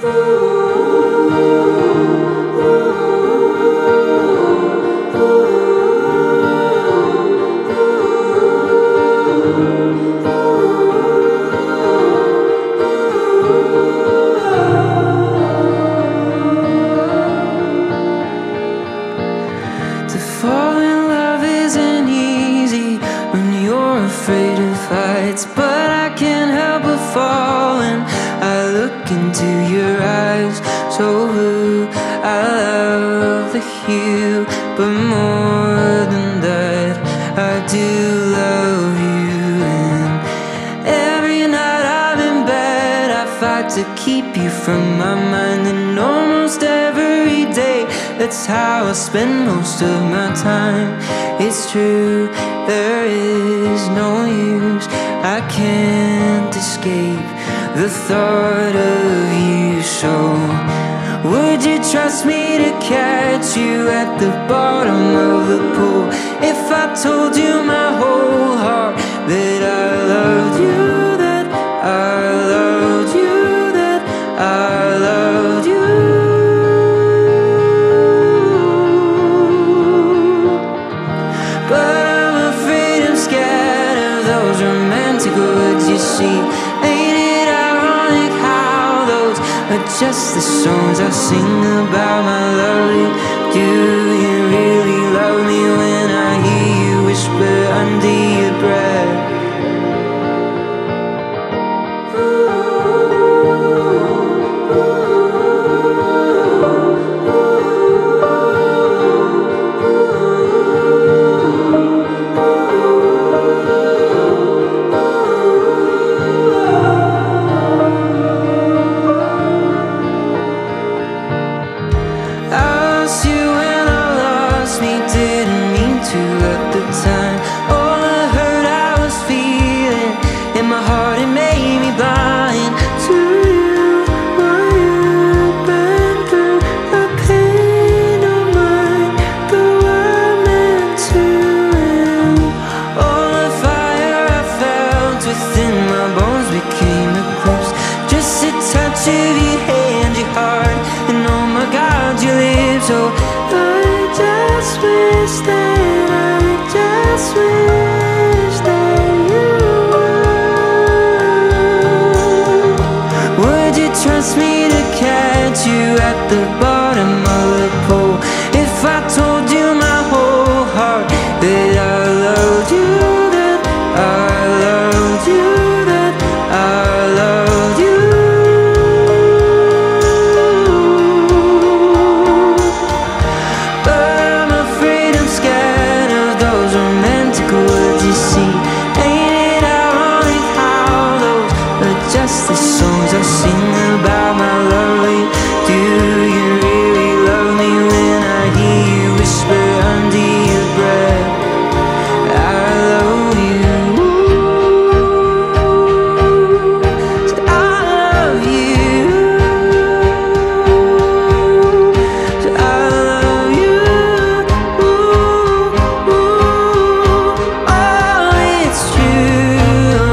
To fall in love isn't easy when you're afraid of heights, but I can't help but fall when I look into your eyes. So blue, I love the hue, but more than that, I do love you. And every night I'm in bed, I fight to keep you from my mind, and almost every day, that's how I spend most of my time. It's true, there is no use, I can't escape the thought of you. So would you trust me to catch you at the bottom of the pool if I told you my whole heart that I loved you, that I loved you, that I loved you? But I'm afraid I'm scared of those romantic words you see. Ain't it ironic how those are just the songs I sing about my lovely? Do you really love me when I hear you whisper under your breath? Didn't mean to at the time. All I heard I was feeling in my heart, it made me blind to you. What you've been through, the pain of mine, though I'm meant to end. All the fire I felt within my bones became eclipsed. Just a touch of your hand, your heart, and oh my God, your lips. Oh, I just wish that you would. Would you trust me to catch you at the bottom of the pool if I told you my whole heart that I loved you, that I loved you, that I loved you? Just the songs I sing about my lovely. Do you really love me when I hear you whisper under your breath, I love you? So I love you. So I love you. Oh, it's true.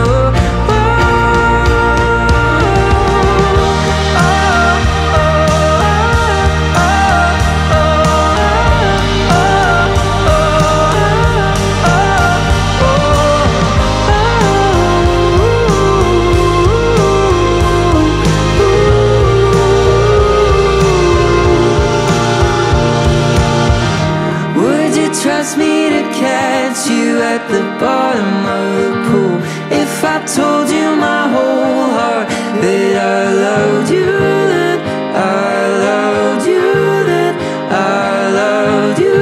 Trust me to catch you at the bottom of the pool if I told you my whole heart that I loved you, that I loved you, that I loved you.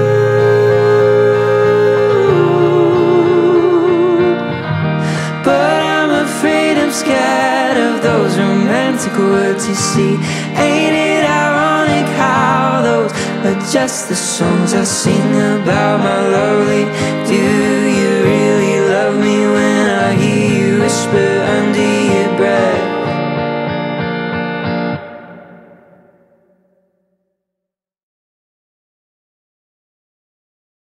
But I'm afraid I'm scared of those romantic words you see. Ain't it ironic how those are just the songs I sing about my lovely? Do